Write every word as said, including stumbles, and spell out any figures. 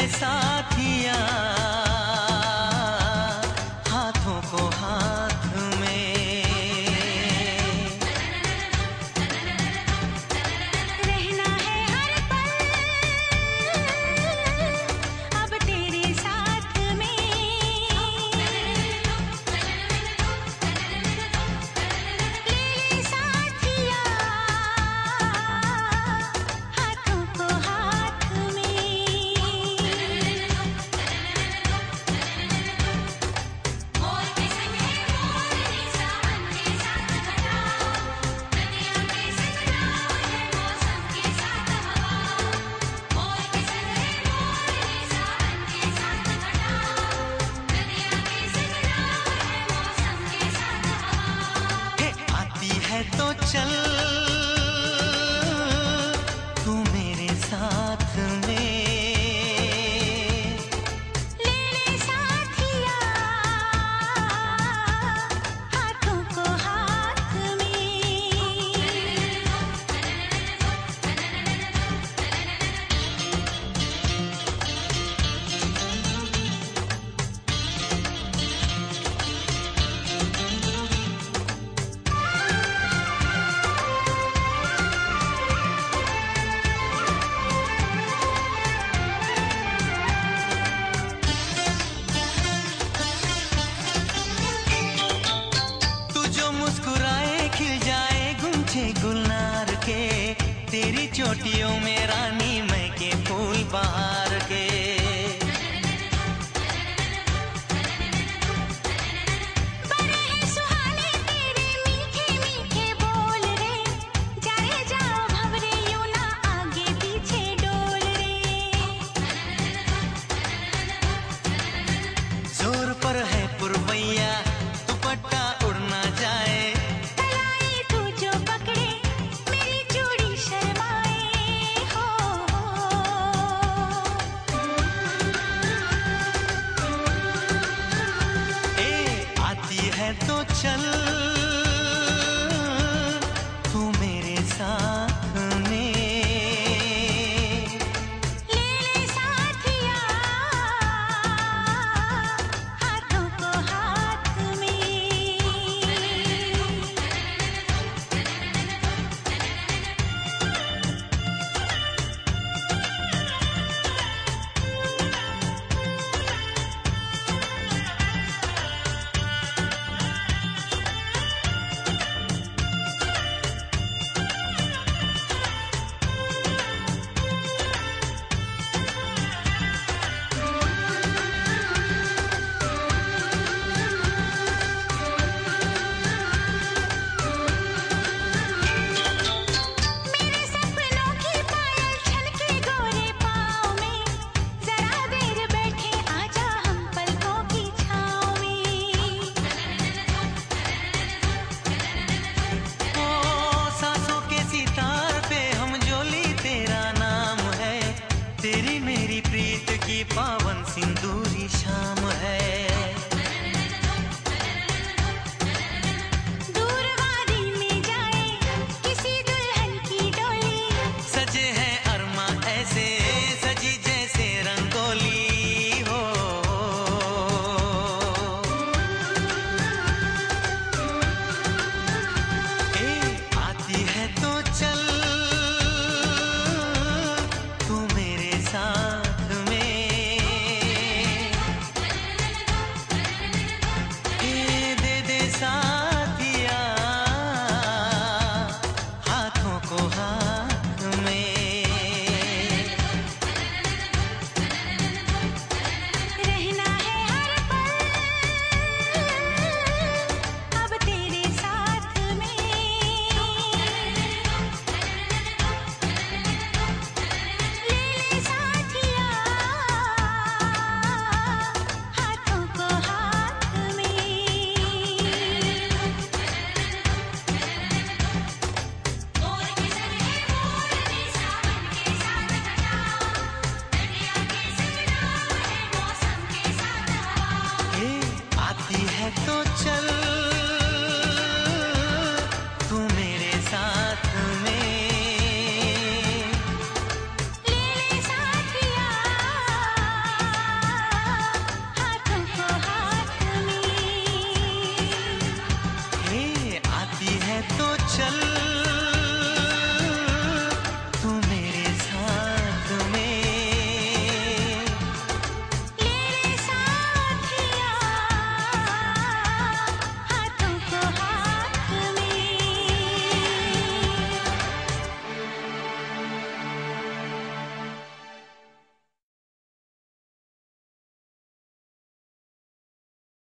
साथिया हाथों को हाथ में रहना है हर पल अब तेरे साथ में। ले साथिया हाथों को हाथ में। मोर के संग है मोरनी सावन के साथ घटाओ, नदिया के संग नाव है मौसम के साथ हवा। मोर के संग है मोरनी सावन के साथ घटाओ, नदिया के संग नाव है मौसम के साथ हवा। हे आती है तो चल तू मेरे साथ में। ले साथिया हाथों को हाथ में। तू जो मुस्कुराए खिल जाए गुंजे गुलनार के, तेरी चोटियों में रानी मैं के फूल बहार के। बड़े हैं सुहाने तेरे मीठे मीठे बोल रे, जाए जाओ भंवरे यूं ना आगे पीछे डोल रे। जोर पर है पुरवैया दुपट्टा उड़ ना जाए। कलाई तू जो पकड़े मेरी चूड़ी शर्माए हो। ए आती है तो चल तू मेरे साथ में। ले साथिया हाथों को हाथ में। मेरे सपनों की पायल छलके गोरे पाँव में, जरा देर बैठे आजा हम पलकों की छाँव में। ओ सांसों के सितार पे हम जोली तेरा नाम है, तेरी मेरी प्रीत की पावन सिंदूरी शाम है। दूर वादी में जाए किसी दुल्हन की डोली, सजे हैं अरमा ऐसे सजी जैसे रंगोली हो। ए आती है तो चल तू मेरे साथ